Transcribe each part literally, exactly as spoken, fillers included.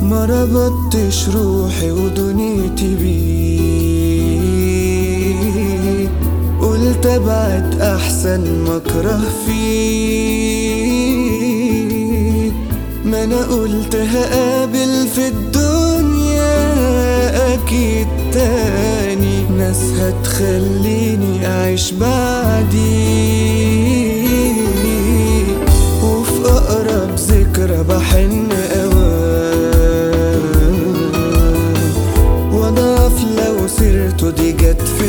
ما ربطتش روحي ودنيتي بيه، قلت ابعد احسن ما اكره فيه. ما انا قلت هقابل في الدنيا اكيد تاني ناس هتخليني اعيش بعدي، وفي اقرب ذكرى بحن وضعف لو سيرته دي جت في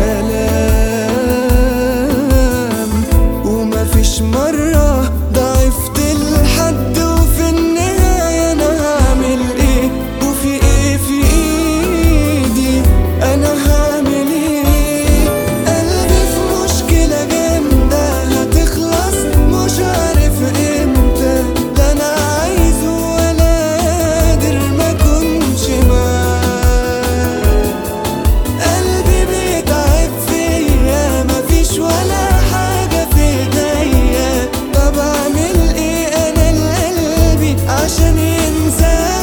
كلام، ومفيش مرة ضعفت لحد، وفي النهاية أنا هعمل إيه وفي إيه في إيدي أنا هعمل إيه. قلبي في مشكلة جامدة هتخلص مش عارف إمتى، لا أنا عايزه ولا قادر ما كنش معاه. قلبي بيتعب فيا مفيش ولا حاجة في ايديا، طب اعمل ايه انا لقلبي عشان ينساه.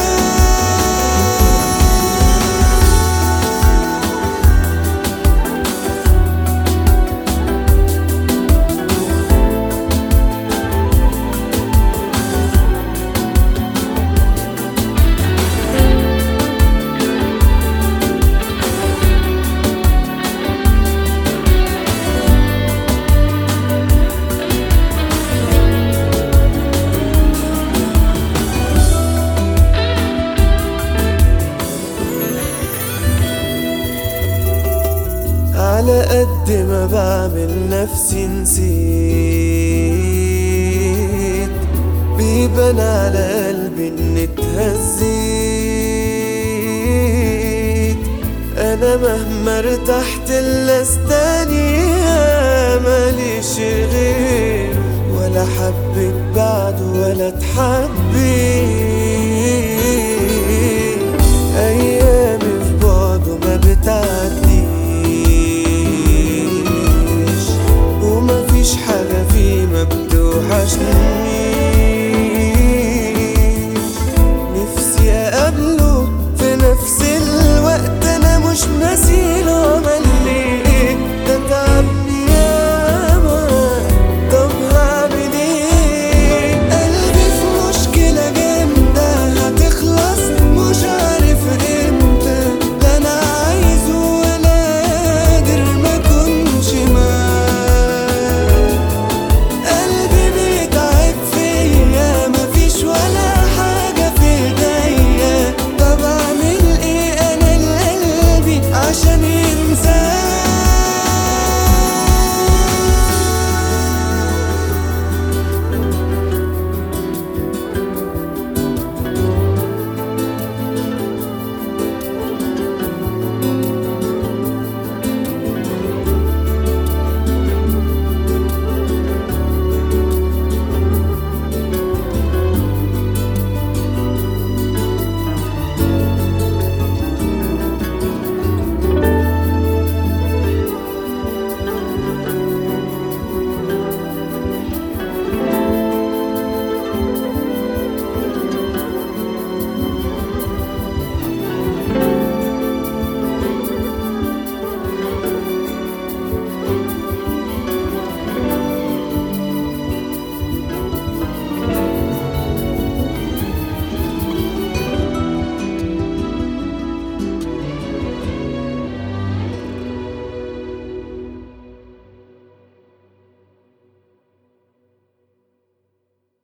على قد ما بعمل نفسي نسيت، بيبان على قلبي اني اتهزيت. انا مهما ارتحت الا استنيها ماليش غيره، ولا حبيت بعده ولا اتحبيت. ايامي في بعده ما بتعدي، مفيش حاجة فيه ما بتوحشني.